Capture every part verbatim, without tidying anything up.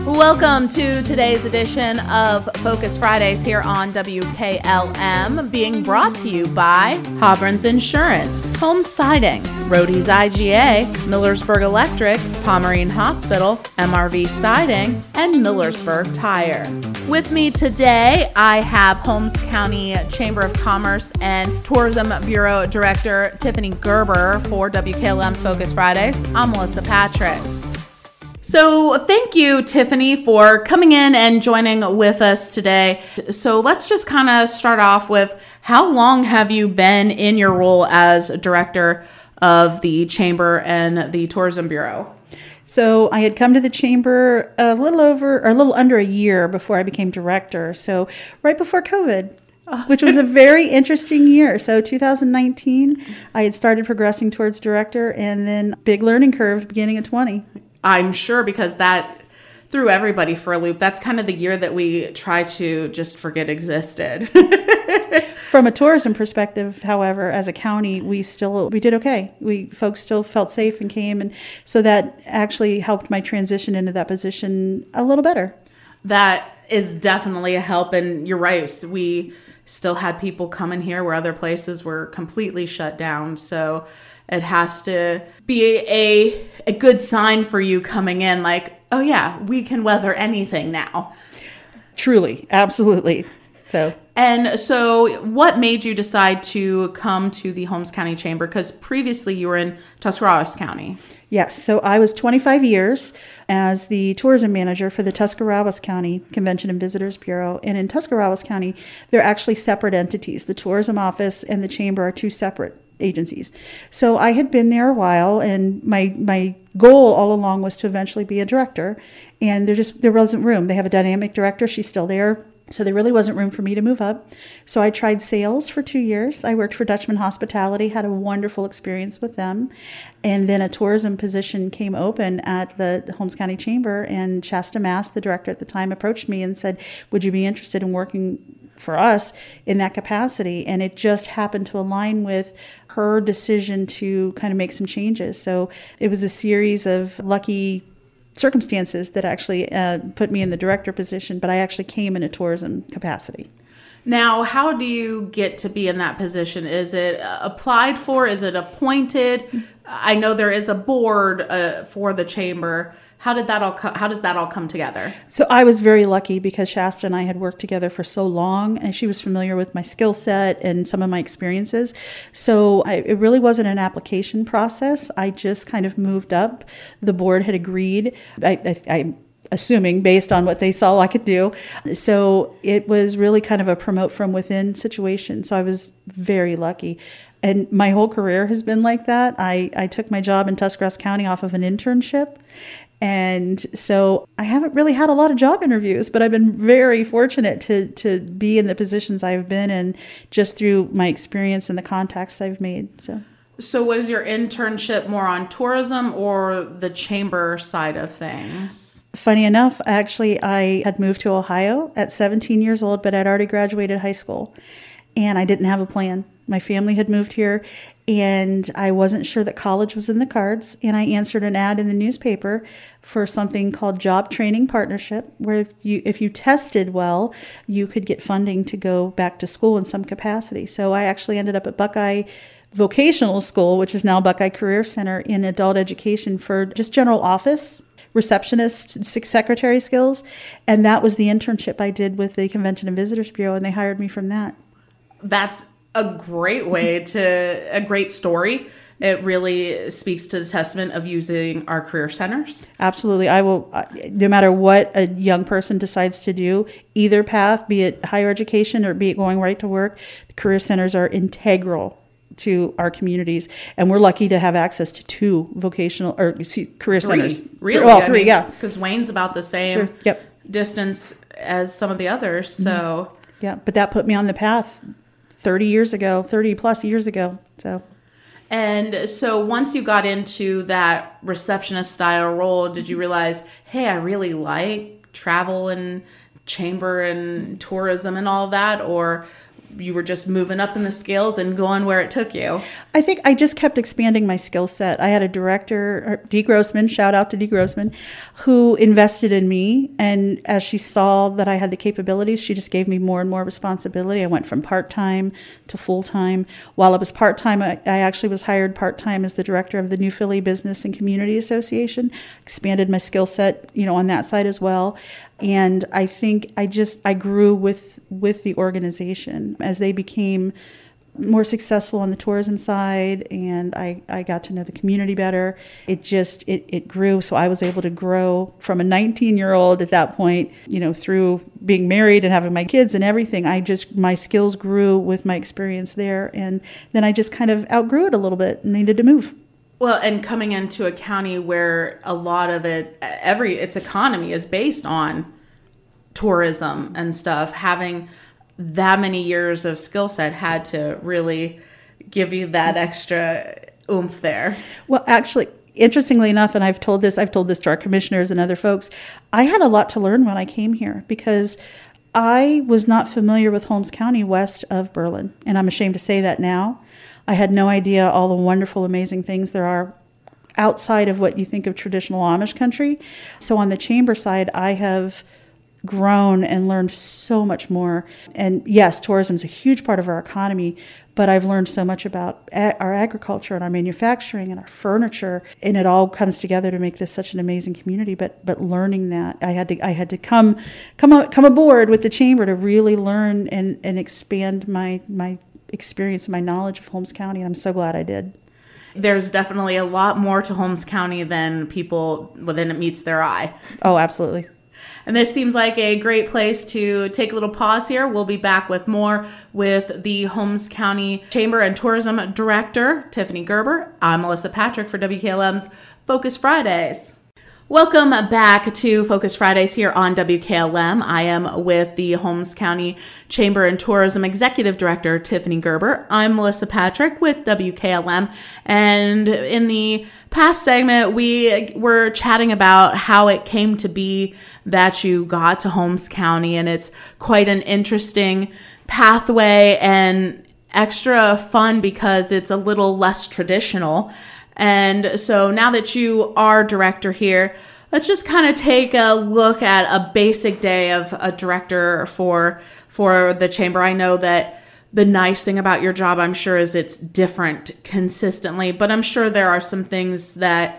Welcome to today's edition of Focus Fridays here on W K L M, being brought to you by Hobron's Insurance, Home Siding, Rohde's I G A, Millersburg Electric, Pomerene Hospital, M R V Siding, and Millersburg Tire. With me today, I have Holmes County Chamber of Commerce and Tourism Bureau Director Tiffany Gerber for W K L M's Focus Fridays. I'm Melissa Patrick. So thank you, Tiffany, for coming in and joining with us today. So let's just kind of start off with, how long have you been in your role as director of the Chamber and the Tourism Bureau? So I had come to the Chamber a little over, or a little under a year before I became director. So right before COVID, which was a very interesting year. So two thousand nineteen, I had started progressing towards director, and then big learning curve beginning at twenty. I'm sure, because that threw everybody for a loop. That's kind of the year that we try to just forget existed. From a tourism perspective, however, as a county, we still we did okay. We folks still felt safe and came, and so that actually helped my transition into that position a little better. That is definitely a help, and you're right. We still had people coming here where other places were completely shut down. So it has to be a a good sign for you coming in, like, oh yeah, we can weather anything now. Truly, absolutely. So, and so what made you decide to come to the Holmes County Chamber? Because previously you were in Tuscarawas County. Yes, so I was twenty-five years as the tourism manager for the Tuscarawas County Convention and Visitors Bureau. And in Tuscarawas County, they're actually separate entities. The tourism office and the chamber are two separate agencies. So I had been there a while, and my my goal all along was to eventually be a director. And there just there wasn't room. They have a dynamic director. She's still there. So there really wasn't room for me to move up. So I tried sales for two years. I worked for Dutchman Hospitality, had a wonderful experience with them. And then a tourism position came open at the Holmes County Chamber, and Shasta Mass, the director at the time, approached me and said, would you be interested in working for us in that capacity? And it just happened to align with her decision to kind of make some changes. So it was a series of lucky circumstances that actually uh, put me in the director position, but I actually came in a tourism capacity. Now, how do you get to be in that position? Is it applied for? Is it appointed? I know there is a board uh, for the chamber. How did that all? Co- how does that all come together? So I was very lucky because Shasta and I had worked together for so long, and she was familiar with my skill set and some of my experiences. So I, it really wasn't an application process. I just kind of moved up. The board had agreed. I, I, I assuming based on what they saw I could do. So it was really kind of a promote from within situation. So I was very lucky. And my whole career has been like that. I, I took my job in Tuscarawas County off of an internship. And so I haven't really had a lot of job interviews, but I've been very fortunate to to be in the positions I've been in just through my experience and the contacts I've made. So. So was your internship more on tourism or the chamber side of things? Funny enough, actually, I had moved to Ohio at seventeen years old, but I'd already graduated high school, and I didn't have a plan. My family had moved here, and I wasn't sure that college was in the cards, and I answered an ad in the newspaper for something called Job Training Partnership, where if you, if you tested well, you could get funding to go back to school in some capacity. So I actually ended up at Buckeye Vocational School, which is now Buckeye Career Center, in adult education for just general office, receptionist, secretary skills. And that was the internship I did with the Convention and Visitors Bureau, and they hired me from that. That's a great way to, a great story. It really speaks to the testament of using our career centers. Absolutely. I will, no matter what a young person decides to do, either path, be it higher education or be it going right to work, the career centers are integral to our communities, and we're lucky to have access to two vocational or career three, centers. Really? Well, I three, mean, yeah. Because Wayne's about the same sure. Yep. distance as some of the others. So mm-hmm. Yeah, but that put me on the path thirty years ago, thirty plus years ago. So. And so once you got into that receptionist style role, did you realize, hey, I really like travel and chamber and tourism and all that? Or you were just moving up in the scales and going where it took you? I think I just kept expanding my skill set. I had a director, Dee Grossman, shout out to Dee Grossman, who invested in me. And as she saw that I had the capabilities, she just gave me more and more responsibility. I went from part-time to full-time. While I was part-time, I, I actually was hired part-time as the director of the New Philly Business and Community Association, expanded my skill set, you know, on that side as well. And I think I just, I grew with, with the organization as they became more successful on the tourism side, and I, I got to know the community better. It just, it, it grew. So I was able to grow from a nineteen year old at that point, you know, through being married and having my kids and everything. I just, my skills grew with my experience there. And then I just kind of outgrew it a little bit and needed to move. Well, and coming into a county where a lot of it, every, its economy is based on tourism and stuff, having that many years of skill set had to really give you that extra oomph there. Well, actually, interestingly enough, and I've told this, I've told this to our commissioners and other folks, I had a lot to learn when I came here because I was not familiar with Holmes County west of Berlin. And I'm ashamed to say that now. I had no idea all the wonderful, amazing things there are outside of what you think of traditional Amish country. So on the chamber side, I have grown and learned so much more. And yes, tourism is a huge part of our economy, but I've learned so much about a- our agriculture and our manufacturing and our furniture, and it all comes together to make this such an amazing community. But but learning that, I had to I had to come come come aboard with the chamber to really learn and, and expand my my experience, my knowledge of Holmes County, and I'm so glad I did. There's definitely a lot more to Holmes County than people, well, than it meets their eye. Oh, absolutely. And this seems like a great place to take a little pause here. We'll be back with more with the Holmes County Chamber and Tourism Director, Tiffany Gerber. I'm Melissa Patrick for W K L M's Focus Fridays. Welcome back to Focus Fridays here on W K L M. I am with the Holmes County Chamber and Tourism Executive Director, Tiffany Gerber. I'm Melissa Patrick with W K L M. And in the past segment, we were chatting about how it came to be that you got to Holmes County. And it's quite an interesting pathway and extra fun because it's a little less traditional. And so now that you are director here, let's just kind of take a look at a basic day of a director for for the chamber. I know that the nice thing about your job, I'm sure, is it's different consistently, but I'm sure there are some things that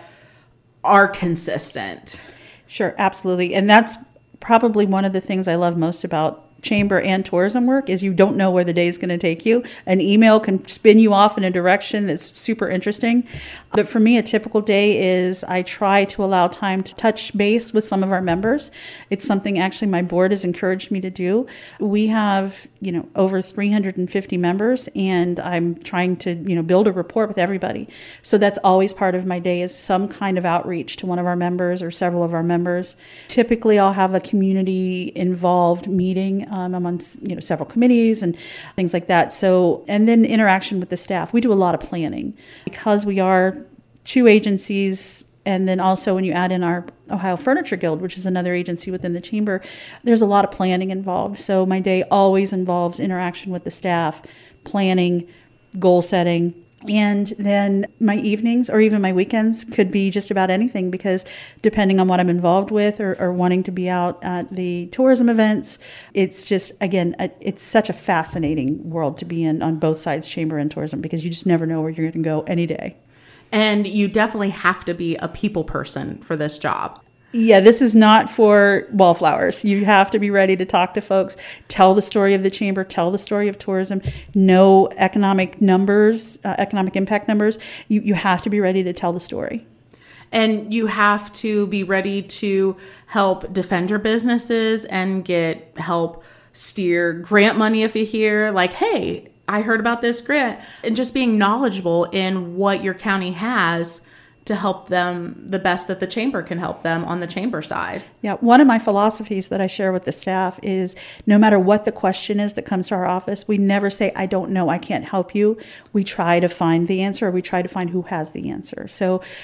are consistent. Sure, absolutely. And that's probably one of the things I love most about chamber and tourism work is you don't know where the day is going to take you. An email can spin you off in a direction that's super interesting. But for me, a typical day is I try to allow time to touch base with some of our members. It's something actually my board has encouraged me to do. We have, you know, over three hundred fifty members, and I'm trying to, you know, build a rapport with everybody. So that's always part of my day is some kind of outreach to one of our members or several of our members. Typically, I'll have a community involved meeting. Um, I'm on, you know, several committees and things like that. So, and then interaction with the staff. We do a lot of planning because we are two agencies. And then also when you add in our Ohio Furniture Guild, which is another agency within the chamber, there's a lot of planning involved. So my day always involves interaction with the staff, planning, goal setting. And then my evenings or even my weekends could be just about anything because depending on what I'm involved with or, or wanting to be out at the tourism events, it's just, again, it's such a fascinating world to be in on both sides, chamber and tourism, because you just never know where you're going to go any day. And you definitely have to be a people person for this job. Yeah, this is not for wallflowers. You have to be ready to talk to folks, tell the story of the chamber, tell the story of tourism, know economic numbers, uh, economic impact numbers. You, you have to be ready to tell the story. And you have to be ready to help defend your businesses and get help steer grant money if you hear like, hey, I heard about this grant. And just being knowledgeable in what your county has to help them the best that the chamber can help them on the chamber side. Yeah, one of my philosophies that I share with the staff is no matter what the question is that comes to our office, we never say, I don't know, I can't help you. We try to find the answer, or we try to find who has the answer. So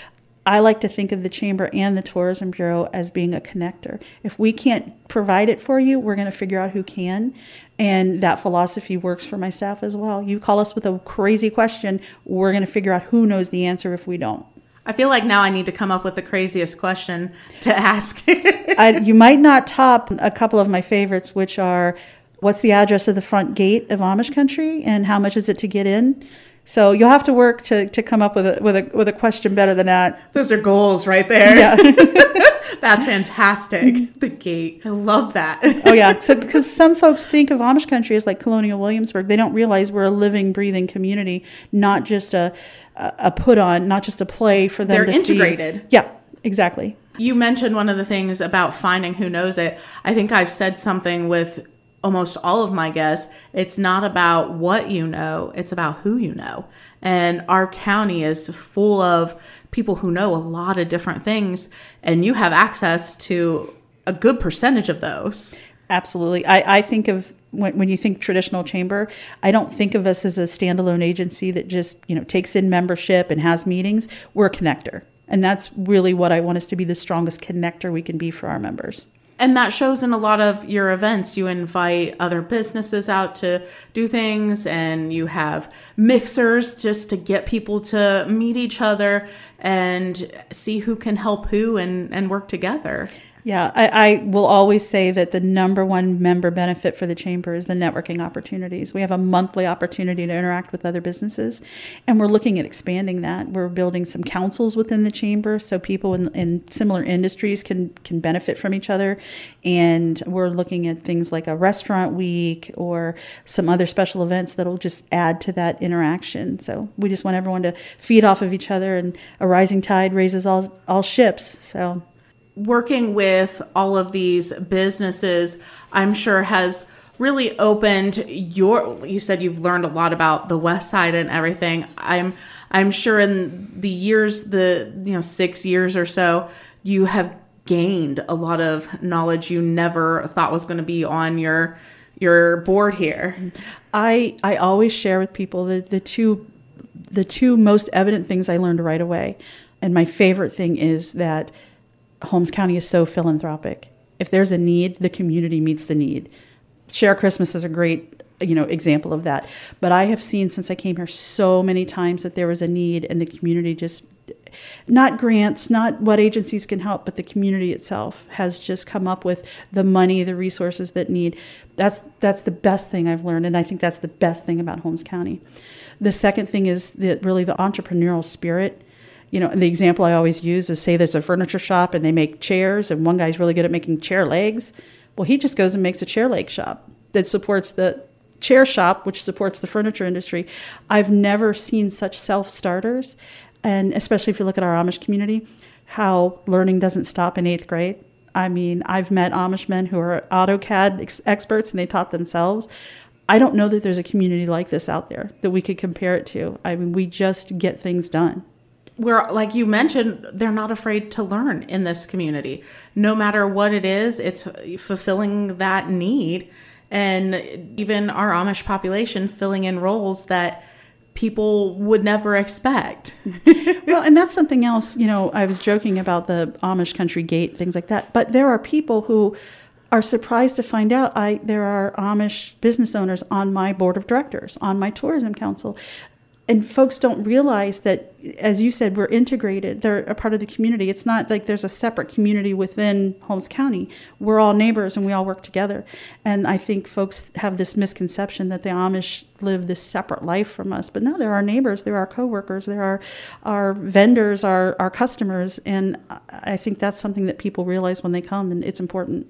I like to think of the Chamber and the Tourism Bureau as being a connector. If we can't provide it for you, we're going to figure out who can. And that philosophy works for my staff as well. You call us with a crazy question, we're going to figure out who knows the answer if we don't. I feel like now I need to come up with the craziest question to ask. I, you might not top a couple of my favorites, which are, what's the address of the front gate of Amish country and how much is it to get in? So you'll have to work to, to come up with a with a with a question better than that. Those are goals right there. Yeah. That's fantastic. The gate. I love that. Oh yeah. So because some folks think of Amish country as like Colonial Williamsburg, they don't realize we're a living, breathing community, not just a a put on, not just a play for them. They're to integrated. See. Yeah. Exactly. You mentioned one of the things about finding who knows it. I think I've said something with almost all of my guests. It's not about what you know, it's about who you know. And our county is full of people who know a lot of different things, and you have access to a good percentage of those. Absolutely. I, I think of when, when you think traditional chamber, I don't think of us as a standalone agency that just, you know, takes in membership and has meetings. We're a connector. And that's really what I want us to be, the strongest connector we can be for our members. And that shows in a lot of your events. You invite other businesses out to do things, and you have mixers just to get people to meet each other and see who can help who and, and work together. Yeah, I, I will always say that the number one member benefit for the Chamber is the networking opportunities. We have a monthly opportunity to interact with other businesses, and we're looking at expanding that. We're building some councils within the Chamber so people in, in similar industries can, can benefit from each other. And we're looking at things like a restaurant week or some other special events that'll just add to that interaction. So we just want everyone to feed off of each other, and a rising tide raises all, all ships. So working with all of these businesses, I'm sure has really opened your, you said you've learned a lot about the West Side and everything. I'm, I'm sure in the years, the, you know, six years or so, you have gained a lot of knowledge you never thought was going to be on your, your board here. I, I always share with people the, the two, the two most evident things I learned right away. And my favorite thing is that Holmes County is so philanthropic. If there's a need, the community meets the need. Share Christmas is a great, you know, example of that. But I have seen since I came here so many times that there was a need, and the community just, not grants, not what agencies can help, but the community itself has just come up with the money, the resources that need. That's that's the best thing I've learned, and I think that's the best thing about Holmes County. The second thing is that really the entrepreneurial spirit. You know, the example I always use is, say there's a furniture shop and they make chairs, and one guy's really good at making chair legs. Well, he just goes and makes a chair leg shop that supports the chair shop, which supports the furniture industry. I've never seen such self-starters, and especially if you look at our Amish community, how learning doesn't stop in eighth grade. I mean, I've met Amish men who are AutoCAD ex- experts, and they taught themselves. I don't know that there's a community like this out there that we could compare it to. I mean, we just get things done. Where, like you mentioned, they're not afraid to learn in this community. No matter what it is, it's fulfilling that need. And even our Amish population filling in roles that people would never expect. Well, and that's something else, you know, I was joking about the Amish country gate, things like that. But there are people who are surprised to find out I there are Amish business owners on my board of directors, on my tourism council. And folks don't realize that, as you said, we're integrated. They're a part of the community. It's not like there's a separate community within Holmes County. We're all neighbors and we all work together. And I think folks have this misconception that the Amish live this separate life from us. But no, they're our neighbors. They're our coworkers. They're our, our vendors, our, our customers. And I think that's something that people realize when they come, and it's important.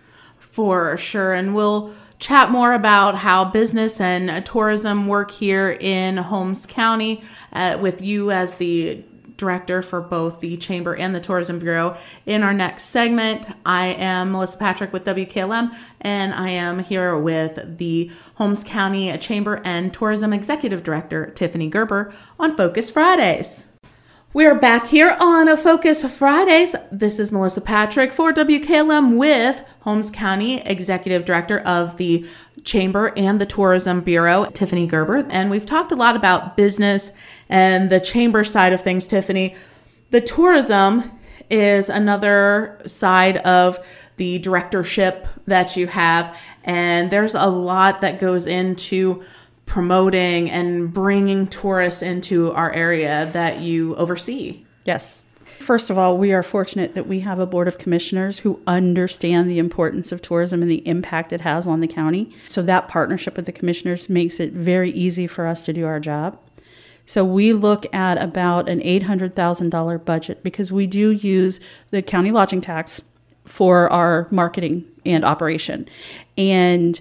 For sure. And we'll chat more about how business and tourism work here in Holmes County uh, with you as the director for both the Chamber and the Tourism Bureau in our next segment. I am Melissa Patrick with W K L M, and I am here with the Holmes County Chamber and Tourism Executive Director, Tiffany Gerber, on Focus Fridays. We're back here on a Focus Fridays. This is Melissa Patrick for W K L M with Holmes County Executive Director of the Chamber and the Tourism Bureau, Tiffany Gerber. And we've talked a lot about business and the Chamber side of things, Tiffany. The tourism is another side of the directorship that you have, and there's a lot that goes into promoting and bringing tourists into our area that you oversee. Yes. First of all, we are fortunate that we have a board of commissioners who understand the importance of tourism and the impact it has on the county. So that partnership with the commissioners makes it very easy for us to do our job. So we look at about an eight hundred thousand dollars budget because we do use the county lodging tax for our marketing and operation. And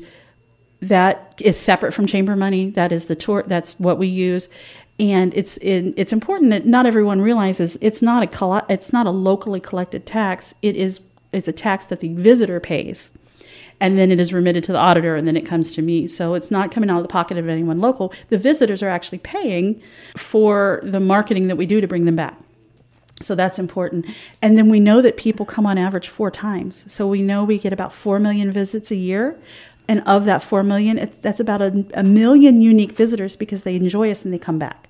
that is separate from chamber money. That is the tour. That's what we use. And it's in, it's important that not everyone realizes it's not a coll- it's not a locally collected tax. It is it's a tax that the visitor pays. And then it is remitted to the auditor, and then it comes to me. So it's not coming out of the pocket of anyone local. The visitors are actually paying for the marketing that we do to bring them back. So that's important. And then we know that people come on average four times. So we know we get about four million visits a year. And of that four million, it's, that's about a, a million unique visitors because they enjoy us and they come back.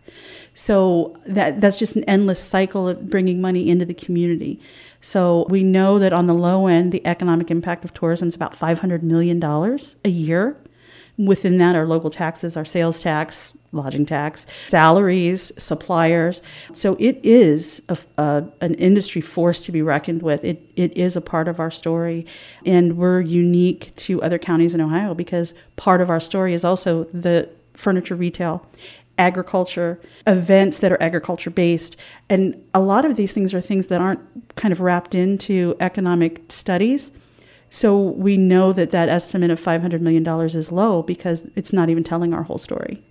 So that that's just an endless cycle of bringing money into the community. So we know that on the low end, the economic impact of tourism is about five hundred million dollars a year. Within that are local taxes, our sales tax, lodging tax, salaries, suppliers. So it is a, a, an industry force to be reckoned with. It It is a part of our story. And we're unique to other counties in Ohio because part of our story is also the furniture retail, agriculture, events that are agriculture based. And a lot of these things are things that aren't kind of wrapped into economic studies. So we know that that estimate of five hundred million dollars is low because it's not even telling our whole story.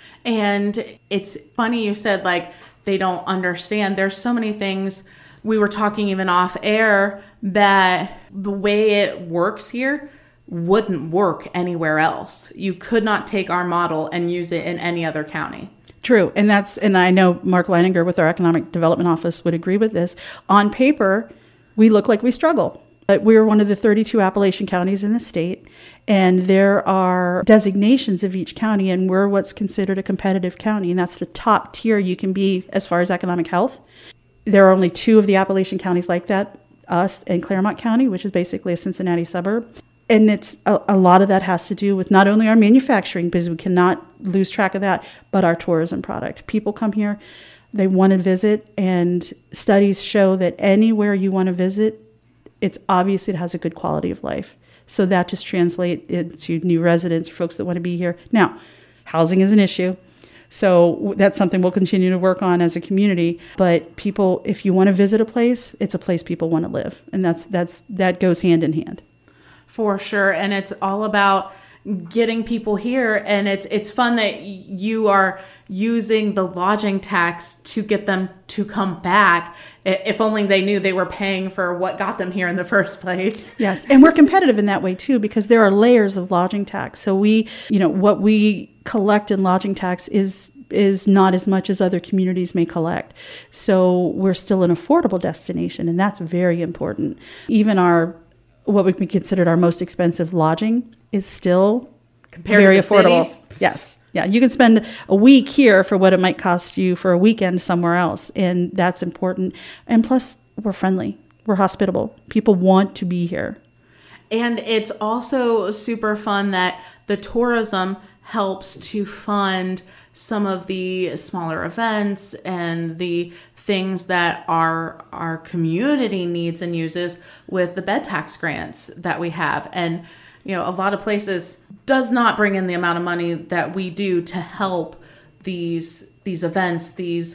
And it's funny you said, like, they don't understand. There's so many things. We were talking even off air that the way it works here wouldn't work anywhere else. You could not take our model and use it in any other county. True. And that's, and I know Mark Leininger with our Economic Development Office would agree with this. On paper, we look like we struggle. But we're one of the thirty-two Appalachian counties in the state, and there are designations of each county, and we're what's considered a competitive county, and that's the top tier you can be as far as economic health. There are only two of the Appalachian counties like that, us and Claremont County, which is basically a Cincinnati suburb. And it's a, a lot of that has to do with not only our manufacturing, because we cannot lose track of that, but our tourism product. People come here, they want to visit, and studies show that anywhere you want to visit, it's obvious it has a good quality of life. So that just translates into new residents or folks that want to be here. Now, housing is an issue. So that's something we'll continue to work on as a community. But people, if you want to visit a place, it's a place people want to live. And that's that's that goes hand in hand. For sure. And it's all about getting people here. And it's it's fun that you are using the lodging tax to get them to come back. If only they knew they were paying for what got them here in the first place. Yes. And we're competitive in that way, too, because there are layers of lodging tax. So we, you know, what we collect in lodging tax is is not as much as other communities may collect. So we're still an affordable destination, and that's very important. Even our, what would be considered our most expensive lodging is still Compared very to the affordable. cities? Yes. Yeah, you can spend a week here for what it might cost you for a weekend somewhere else, and that's important. And plus, we're friendly. We're hospitable. People want to be here. And it's also super fun that the tourism helps to fund some of the smaller events and the things that our our community needs and uses with the bed tax grants that we have. And you know, a lot of places does not bring in the amount of money that we do to help these these events, these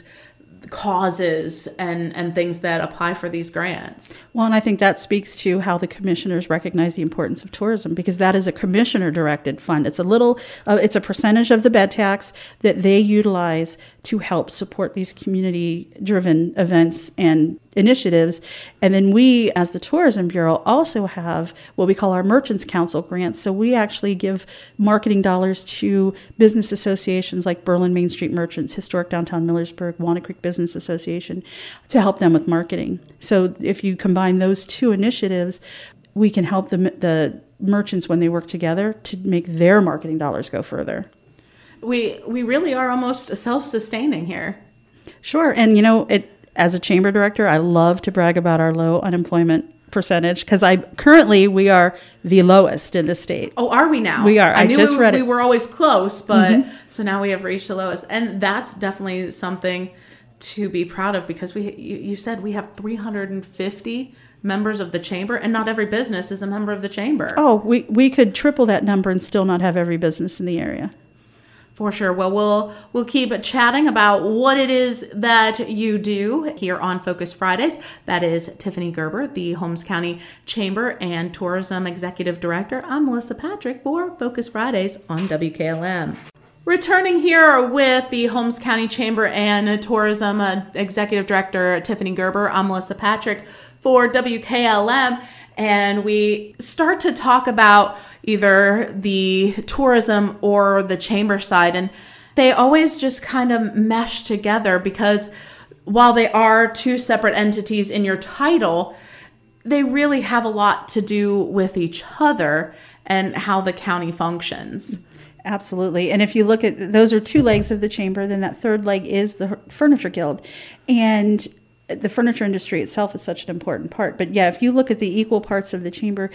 causes and, and things that apply for these grants. Well, and I think that speaks to how the commissioners recognize the importance of tourism, because that is a commissioner-directed fund. It's a little, uh, it's a percentage of the bed tax that they utilize to help support these community-driven events and initiatives. And then we, as the Tourism Bureau, also have what we call our Merchants Council grants. So we actually give marketing dollars to business associations like Berlin Main Street Merchants, Historic Downtown Millersburg, Walnut Creek Business Association, to help them with marketing. So if you combine those two initiatives, we can help the, the merchants when they work together to make their marketing dollars go further. We we really are almost self-sustaining here. Sure. And, you know, it as a chamber director, I love to brag about our low unemployment percentage because I currently we are the lowest in the state. Oh, are we now? We are. I, I knew just we, read we it. were always close, but Mm-hmm. so now we have reached the lowest, and that's definitely something to be proud of because we. You, you said we have three hundred fifty members of the chamber, and not every business is a member of the chamber. Oh, we we could triple that number and still not have every business in the area. For sure. Well, we'll we'll keep chatting about what it is that you do here on Focus Fridays. That is Tiffany Gerber, the Holmes County Chamber and Tourism Executive Director. I'm Melissa Patrick for Focus Fridays on W K L M. Returning here with the Holmes County Chamber and Tourism uh, Executive Director Tiffany Gerber, I'm Melissa Patrick for W K L M. And we start to talk about either the tourism or the chamber side. And they always just kind of mesh together because while they are two separate entities in your title, they really have a lot to do with each other and how the county functions. Absolutely. And if you look at, those are two legs of the chamber, then that third leg is the Furniture Guild. And the furniture industry itself is such an important part. But yeah, if you look at the equal parts of the chamber,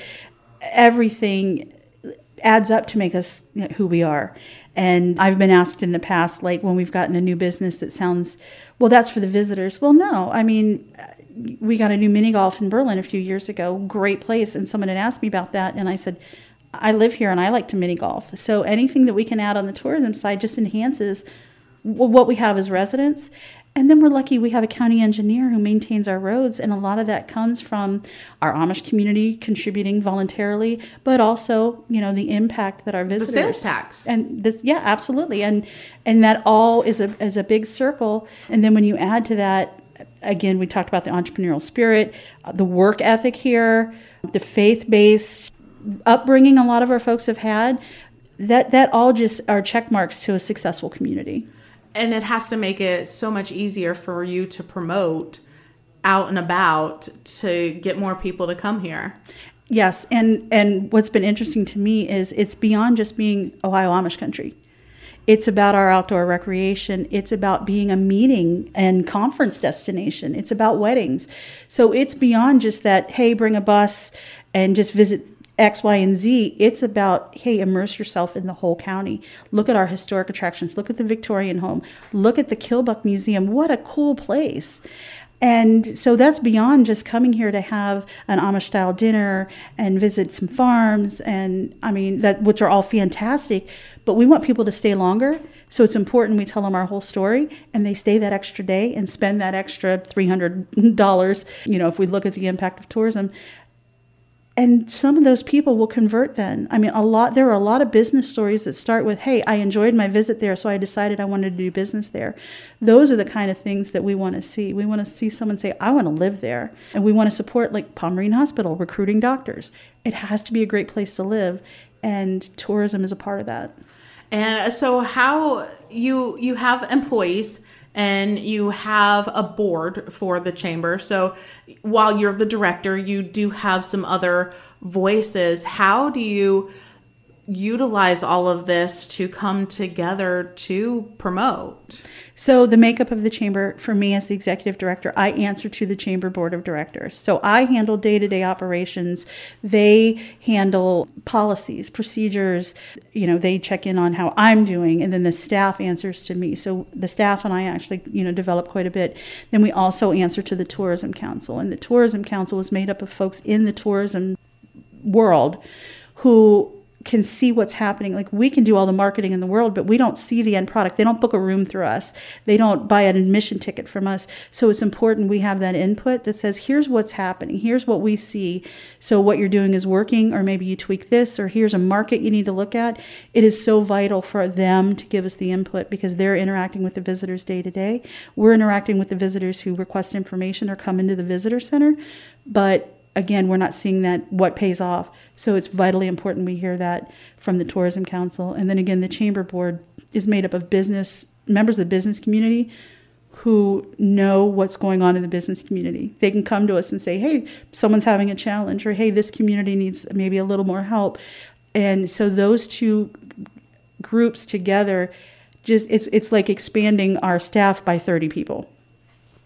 everything adds up to make us who we are. And I've been asked in the past, like when we've gotten a new business that sounds, well, that's for the visitors. Well, no, I mean, we got a new mini golf in Berlin a few years ago, great place. And someone had asked me about that. And I said, I live here and I like to mini golf. So anything that we can add on the tourism side just enhances what we have as residents. And then we're lucky we have a county engineer who maintains our roads, and a lot of that comes from our Amish community contributing voluntarily, but also, you know, the impact that our visitors, The sales tax. and this, yeah, absolutely, and and that all is a is a big circle. And then when you add to that, again, we talked about the entrepreneurial spirit, uh, the work ethic here, the faith-based upbringing a lot of our folks have had. That that all just are check marks to a successful community. And it has to make it so much easier for you to promote out and about to get more people to come here. Yes, and, and what's been interesting to me is it's beyond just being Ohio Amish country. It's about our outdoor recreation. It's about being a meeting and conference destination. It's about weddings. So it's beyond just that, hey, bring a bus and just visit X, Y, and Z. It's about, hey, immerse yourself in the whole county. Look at our historic attractions. Look at the Victorian home. Look at the Kilbuck Museum. What a cool place. And so that's beyond just coming here to have an Amish-style dinner and visit some farms, and I mean, that which are all fantastic. But we want people to stay longer. So it's important we tell them our whole story, and they stay that extra day and spend that extra three hundred dollars, you know, if we look at the impact of tourism. And some of those people will convert then. I mean, a lot. There are a lot of business stories that start with, hey, I enjoyed my visit there, so I decided I wanted to do business there. Those are the kind of things that we want to see. We want to see someone say, I want to live there. And we want to support, like Pomerene Hospital, recruiting doctors. It has to be a great place to live, and tourism is a part of that. And so how you you have employees and you have a board for the chamber. So while you're the director, you do have some other voices. How do you utilize all of this to come together to promote? So the makeup of the chamber, for me as the executive director, I answer to the chamber board of directors. So I handle day-to-day operations. They handle policies, procedures. You know, they check in on how I'm doing, and then the staff answers to me. So the staff and I actually, you know, develop quite a bit. Then we also answer to the Tourism Council, and the Tourism Council is made up of folks in the tourism world who can see what's happening. Like, we can do all the marketing in the world, but we don't see the end product. They don't book a room through us. They don't buy an admission ticket from us. So it's important we have that input that says, here's what's happening. Here's what we see. So what you're doing is working, or maybe you tweak this, or here's a market you need to look at. It is so vital for them to give us the input because they're interacting with the visitors day to day. We're interacting with the visitors who request information or come into the visitor center. But again, we're not seeing that what pays off. So it's vitally important we hear that from the Tourism Council. And then again, the Chamber Board is made up of business members of the business community who know what's going on in the business community. They can come to us and say, hey, someone's having a challenge, or hey, this community needs maybe a little more help. And so those two groups together, just it's it's like expanding our staff by thirty people.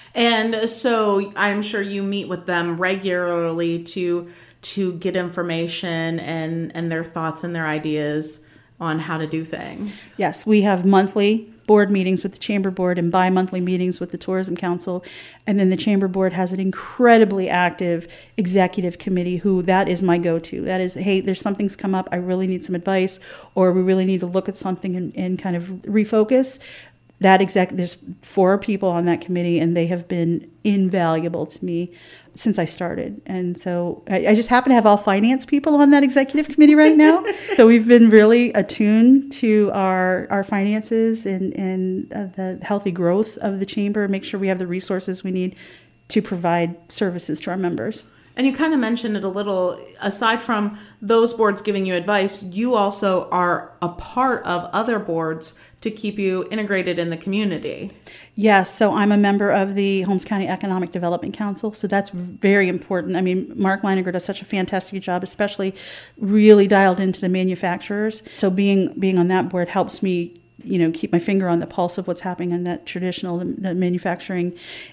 And so I'm sure you meet with them regularly to to get information and, and their thoughts and their ideas on how to do things. Yes, we have monthly board meetings with the Chamber Board and bi-monthly meetings with the Tourism Council. And then the Chamber Board has an incredibly active executive committee who that is my go-to. That is, hey, there's something's come up, I really need some advice, or we really need to look at something and, and kind of refocus. That exec, there's four people on that committee, and they have been invaluable to me since I started. And so I, I just happen to have all finance people on that executive committee right now. So we've been really attuned to our our finances and, and uh, the healthy growth of the chamber, make sure we have the resources we need to provide services to our members. And you kind of mentioned it a little, aside from those boards giving you advice, you also are a part of other boards to keep you integrated in the community. Yes, so I'm a member of the Holmes County Economic Development Council, so that's very important. I mean, Mark Leininger does such a fantastic job, especially really dialed into the manufacturers. So being being on that board helps me, you know, keep my finger on the pulse of what's happening in that traditional the, the manufacturing.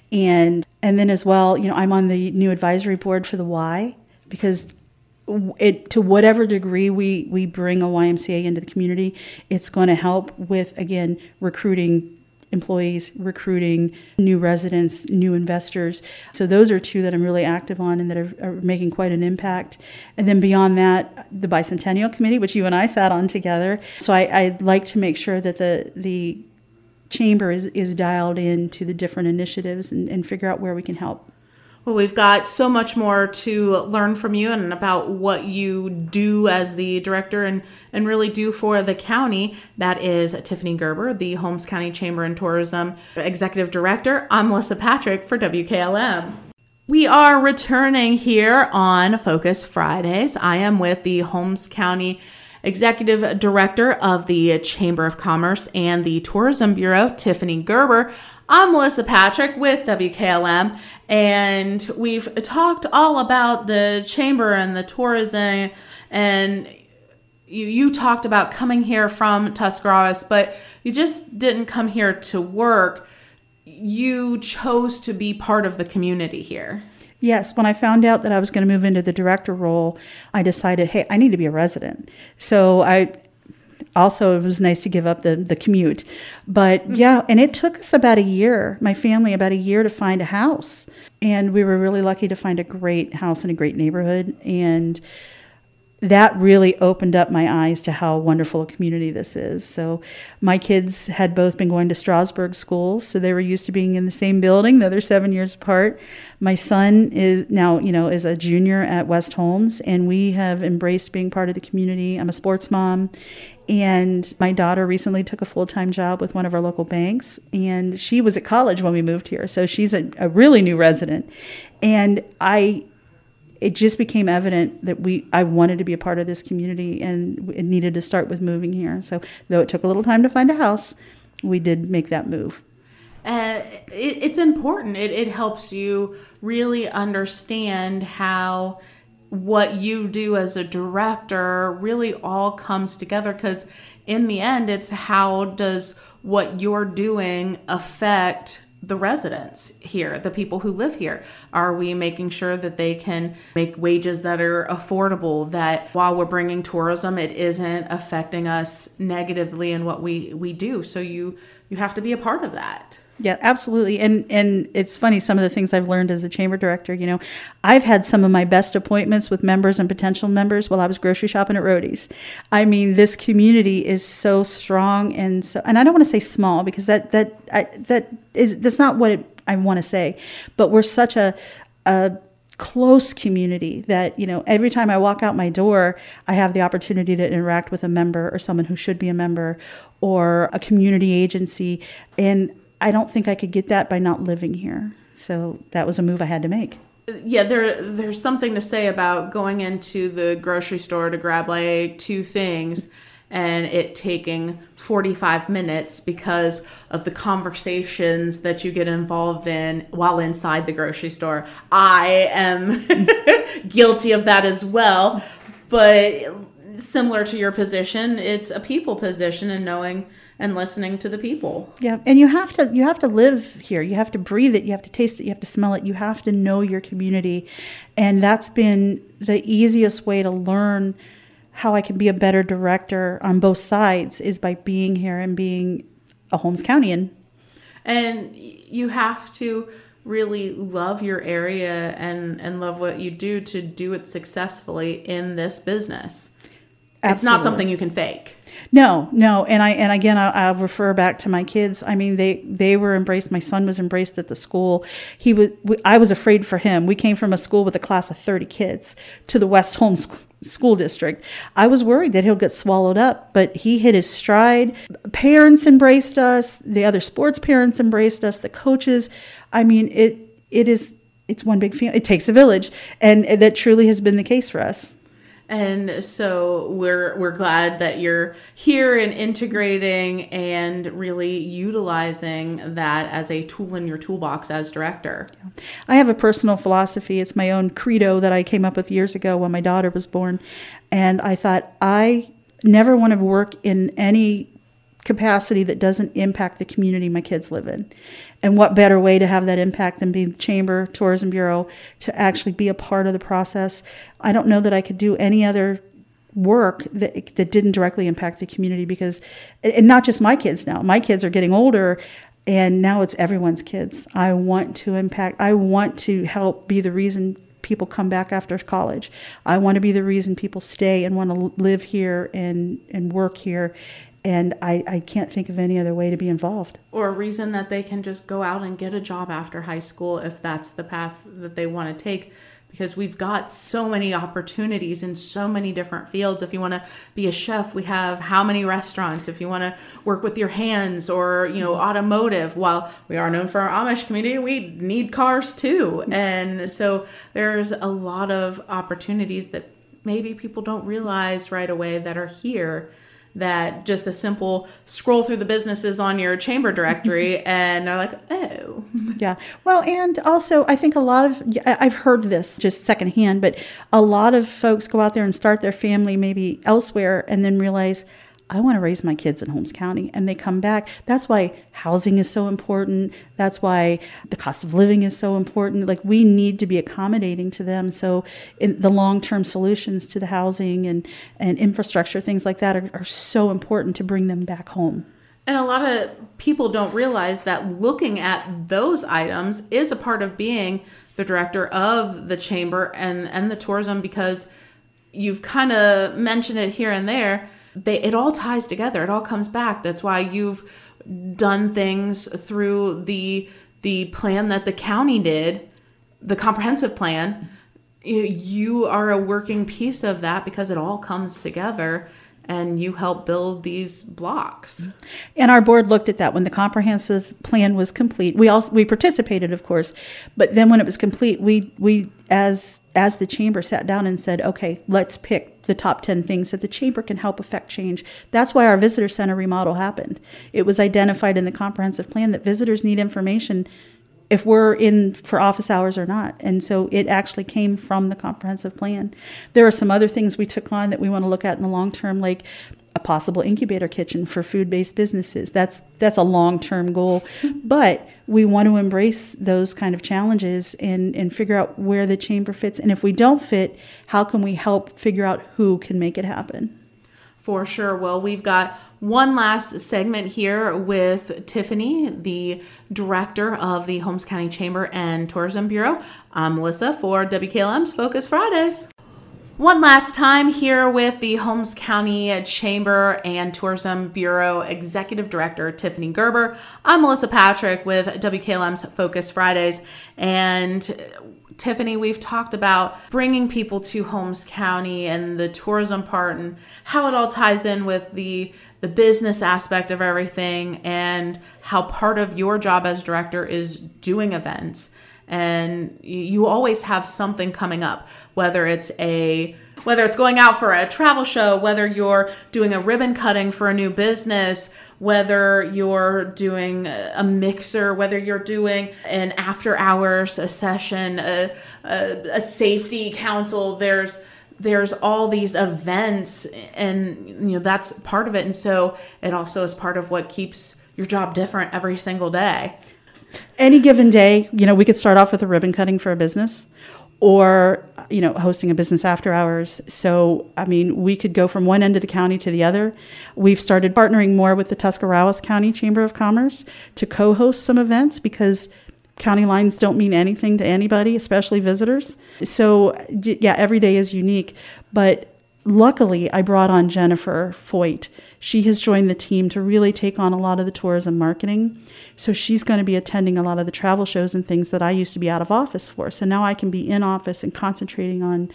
And and then as well, you know, I'm on the new advisory board for the Y, because it, to whatever degree we, we bring a Y M C A into the community, it's going to help with, again, recruiting employees, recruiting new residents, new investors. So those are two that I'm really active on and that are, are making quite an impact. And then beyond that, the Bicentennial Committee, which you and I sat on together. So I, I'd like to make sure that the the chamber is, is dialed into the different initiatives and, and figure out where we can help. Well, we've got so much more to learn from you and about what you do as the director and, and really do for the county. That is Tiffany Gerber, the Holmes County Chamber and Tourism Executive Director. I'm Melissa Patrick for W K L M. We are returning here on Focus Fridays. I am with the Holmes County Executive Director of the Chamber of Commerce and the Tourism Bureau, Tiffany Gerber. I'm Melissa Patrick with W K L M, and we've talked all about the chamber and the tourism, and you, you talked about coming here from Tuscarawas, but you just didn't come here to work. You chose to be part of the community here. Yes, when I found out that I was going to move into the director role, I decided, hey, I need to be a resident. So I also, it was nice to give up the, the commute. But yeah, and it took us about a year, my family, about a year to find a house. And we were really lucky to find a great house in a great neighborhood. And that really opened up my eyes to how wonderful a community this is. So my kids had both been going to Strasburg schools, so they were used to being in the same building, though they're seven years apart. My son is now, you know, is a junior at West Holmes, and we have embraced being part of the community. I'm a sports mom, and my daughter recently took a full-time job with one of our local banks, and she was at college when we moved here, so she's a, a really new resident. And I... It just became evident that we I wanted to be a part of this community, and it needed to start with moving here. So though it took a little time to find a house, we did make that move. Uh, it, it's important. It, it helps you really understand how what you do as a director really all comes together, because in the end, it's how does what you're doing affect the residents here, the people who live here? Are we making sure that they can make wages that are affordable, that while we're bringing tourism, it isn't affecting us negatively in what we, we do? So you, you have to be a part of that. Yeah, absolutely. And and it's funny, some of the things I've learned as a chamber director, you know, I've had some of my best appointments with members and potential members while I was grocery shopping at Roadie's. I mean, this community is so strong, and so, and I don't want to say small, because that that I, that is that's not what it, I want to say, but we're such a a close community that, you know, every time I walk out my door, I have the opportunity to interact with a member or someone who should be a member or a community agency, and I don't think I could get that by not living here. So that was a move I had to make. Yeah, there there's something to say about going into the grocery store to grab like two things and it taking forty-five minutes because of the conversations that you get involved in while inside the grocery store. I am guilty of that as well, but similar to your position, it's a people position, and knowing and listening to the people. Yeah, and you have to you have to live here. You have to breathe it. You have to taste it. You have to smell it. You have to know your community, and that's been the easiest way to learn how I can be a better director on both sides is by being here and being a Holmes Countyan. And you have to really love your area and, and love what you do to do it successfully in this business. Absolutely. It's not something you can fake. No, no. And I, and again, I'll, I'll refer back to my kids. I mean, they, they were embraced. My son was embraced at the school. He was, I was afraid for him. We came from a school with a class of thirty kids to the West Holmes School District. I was worried that he'll get swallowed up, but he hit his stride. Parents embraced us. The other sports parents embraced us. The coaches. I mean, it, it is, it's one big family. It takes a village. And that truly has been the case for us. And so we're we're glad that you're here and integrating and really utilizing that as a tool in your toolbox as director. I have a personal philosophy. It's my own credo that I came up with years ago when my daughter was born. And I thought, I never want to work in any capacity that doesn't impact the community my kids live in. And what better way to have that impact than being Chamber, Tourism Bureau, to actually be a part of the process. I don't know that I could do any other work that that didn't directly impact the community, because, and not just my kids now. My kids are getting older, and now it's everyone's kids. I want to impact, I want to help be the reason people come back after college. I want to be the reason people stay and want to live here and, and work here. And I, I can't think of any other way to be involved. Or a reason that they can just go out and get a job after high school if that's the path that they want to take. Because we've got so many opportunities in so many different fields. If you want to be a chef, we have how many restaurants? If you want to work with your hands or, you know, automotive, while we are known for our Amish community, we need cars too. And so there's a lot of opportunities that maybe people don't realize right away that are here, that just a simple scroll through the businesses on your chamber directory and they're like, oh. Yeah. Well, and also I think a lot of, I've heard this just secondhand, but a lot of folks go out there and start their family maybe elsewhere and then realize, I want to raise my kids in Holmes County, and they come back. That's why housing is so important. That's why the cost of living is so important. Like, we need to be accommodating to them. So in the long-term solutions to the housing and, and infrastructure, things like that are, are so important to bring them back home. And a lot of people don't realize that looking at those items is a part of being the director of the chamber and, and the tourism, because you've kind of mentioned it here and there. They, it all ties together. It all comes back. That's why you've done things through the the plan that the county did, the comprehensive plan. You are a working piece of that because it all comes together, and you help build these blocks. And our board looked at that when the comprehensive plan was complete. We also we participated, of course, but then when it was complete, we we as as the chamber sat down and said, okay, let's pick the top ten things that the chamber can help affect change. That's why our visitor center remodel happened. It was identified in the comprehensive plan that visitors need information if we're in for office hours or not. And so it actually came from the comprehensive plan. There are some other things we took on that we want to look at in the long term, like a possible incubator kitchen for food-based businesses. That's that's a long-term goal. But we want to embrace those kind of challenges and, and figure out where the chamber fits. And if we don't fit, how can we help figure out who can make it happen? For sure. Well, we've got one last segment here with Tiffany, the director of the Holmes County Chamber and Tourism Bureau. I'm Melissa for W K L M's Focus Fridays. One last time here with the Holmes County Chamber and Tourism Bureau Executive Director, Tiffany Gerber. I'm Melissa Patrick with W K L M's Focus Fridays. And Tiffany, we've talked about bringing people to Holmes County and the tourism part and how it all ties in with the the business aspect of everything, and how part of your job as director is doing events. And you always have something coming up, whether it's a whether it's going out for a travel show, whether you're doing a ribbon cutting for a new business, whether you're doing a mixer, whether you're doing an after hours a session, a, a, a safety council. There's there's all these events, and you know that's part of it. And so it also is part of what keeps your job different every single day. Any given day, you know, we could start off with a ribbon cutting for a business, or, you know, hosting a business after hours. So, I mean, we could go from one end of the county to the other. We've started partnering more with the Tuscarawas County Chamber of Commerce to co-host some events, because county lines don't mean anything to anybody, especially visitors. So, yeah, every day is unique. But luckily, I brought on Jennifer Foyt. She has joined the team to really take on a lot of the tourism marketing. So she's going to be attending a lot of the travel shows and things that I used to be out of office for. So now I can be in office and concentrating on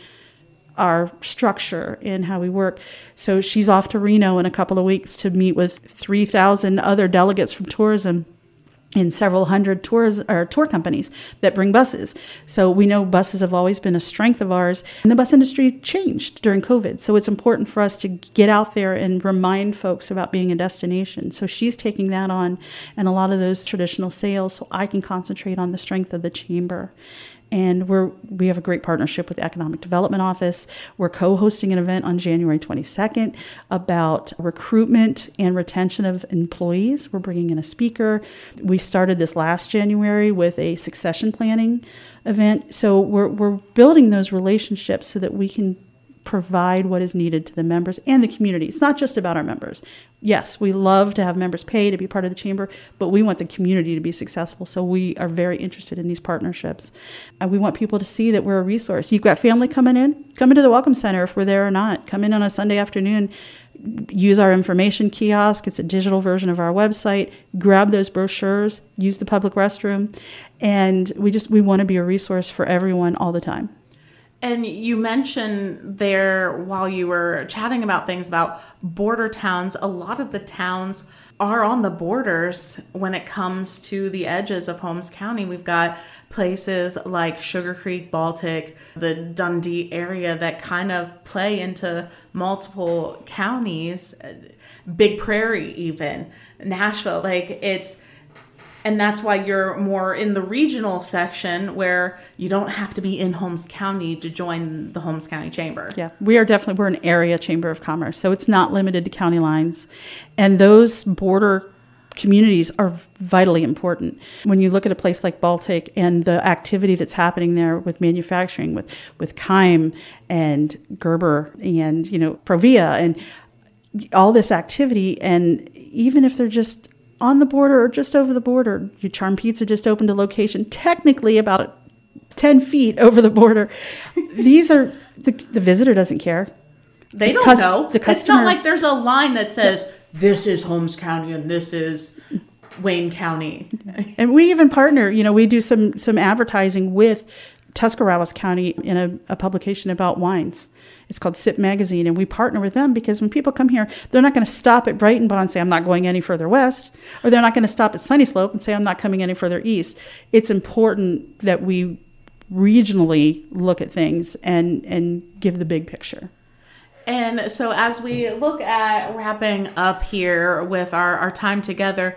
our structure and how we work. So she's off to Reno in a couple of weeks to meet with three thousand other delegates from tourism in several hundred tours or tour companies that bring buses. So we know buses have always been a strength of ours, and the bus industry changed during COVID. So it's important for us to get out there and remind folks about being a destination. So she's taking that on, and a lot of those traditional sales, so I can concentrate on the strength of the chamber. And we're we have a great partnership with the Economic Development Office. We're co-hosting an event on January twenty-second about recruitment and retention of employees. We're bringing in a speaker. We started this last January with a succession planning event. So we're we're building those relationships so that we can provide what is needed to the members and the community. It's not just about our members. Yes, we love to have members pay to be part of the chamber, but we want the community to be successful. So we are very interested in these partnerships. And we want people to see that we're a resource. You've got family coming in, come into the Welcome Center if we're there or not. Come in on a Sunday afternoon, use our information kiosk. It's a digital version of our website. Grab those brochures, use the public restroom. And we just, we want to be a resource for everyone all the time. And you mentioned there, while you were chatting about things about border towns, a lot of the towns are on the borders when it comes to the edges of Holmes County. We've got places like Sugar Creek, Baltic, the Dundee area that kind of play into multiple counties, Big Prairie even, Nashville. Like it's... And that's why you're more in the regional section where you don't have to be in Holmes County to join the Holmes County Chamber. Yeah, we are definitely, we're an area chamber of commerce. So it's not limited to county lines. And those border communities are vitally important. When you look at a place like Baltic and the activity that's happening there with manufacturing, with, with Keim and Gerber and, you know, Provia and all this activity, and even if they're just on the border or just over the border. Your Charm Pizza just opened a location technically about ten feet over the border. These are, the, the visitor doesn't care. They the don't cus- know. The customer, it's not like there's a line that says, this is Holmes County and this is Wayne County. And we even partner, you know, we do some, some advertising with Tuscarawas County in a, a publication about wines. It's called Sip Magazine, and we partner with them because when people come here, they're not going to stop at Brighton Bond and say, I'm not going any further west, or they're not going to stop at Sunny Slope and say, I'm not coming any further east. It's important that we regionally look at things and, and give the big picture. And so as we look at wrapping up here with our, our time together,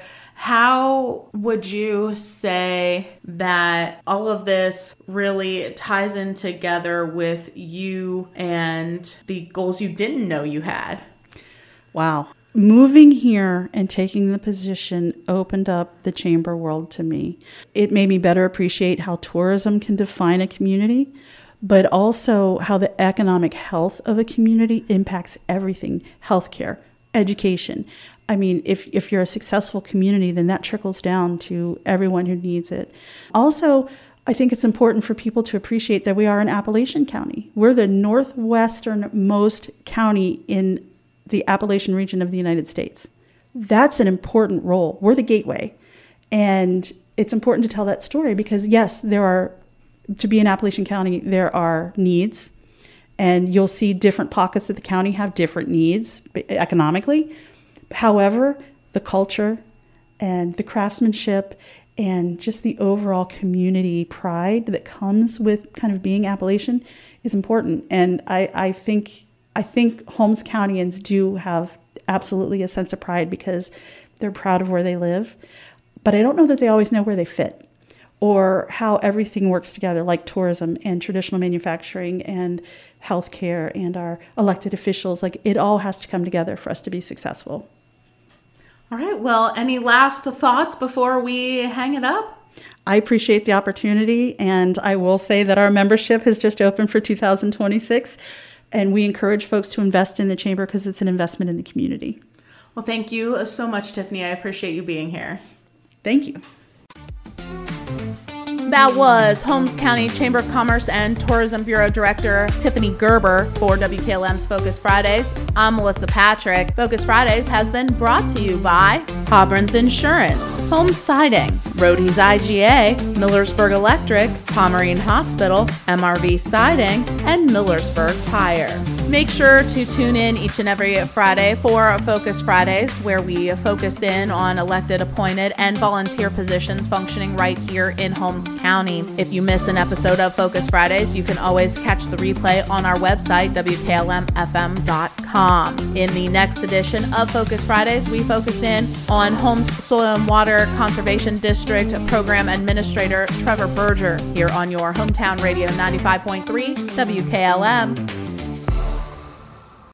how would you say that all of this really ties in together with you and the goals you didn't know you had? Wow. Moving here and taking the position opened up the chamber world to me. It made me better appreciate how tourism can define a community, but also how the economic health of a community impacts everything: healthcare, education. I mean, if, if you're a successful community, then that trickles down to everyone who needs it. Also, I think it's important for people to appreciate that we are an Appalachian county. We're the northwesternmost county in the Appalachian region of the United States. That's an important role. We're the gateway. And it's important to tell that story because, yes, there are, to be an Appalachian county, there are needs. And you'll see different pockets of the county have different needs economically. However, the culture and the craftsmanship and just the overall community pride that comes with kind of being Appalachian is important. And I, I think I think Holmes Countyans do have absolutely a sense of pride because they're proud of where they live. But I don't know that they always know where they fit or how everything works together, like tourism and traditional manufacturing and healthcare and our elected officials. Like, it all has to come together for us to be successful. All right. Well, any last thoughts before we hang it up? I appreciate the opportunity, and I will say that our membership has just opened for two thousand twenty-six, and we encourage folks to invest in the Chamber because it's an investment in the community. Well, thank you so much, Tiffany. I appreciate you being here. Thank you. That was Holmes County Chamber of Commerce and Tourism Bureau Director Tiffany Gerber for W K L M's Focus Fridays. I'm Melissa Patrick. Focus Fridays has been brought to you by Hobron's Insurance, Holmes Siding, Roady's I G A, Millersburg Electric, Pomerene Hospital, M R V Siding, and Millersburg Tire. Make sure to tune in each and every Friday for Focus Fridays, where we focus in on elected, appointed, and volunteer positions functioning right here in Holmes County. If you miss an episode of Focus Fridays, you can always catch the replay on our website, W K L M F M dot com. In the next edition of Focus Fridays, we focus in on Holmes Soil and Water Conservation District Program Administrator Trevor Berger here on your hometown radio ninety-five point three W K L M.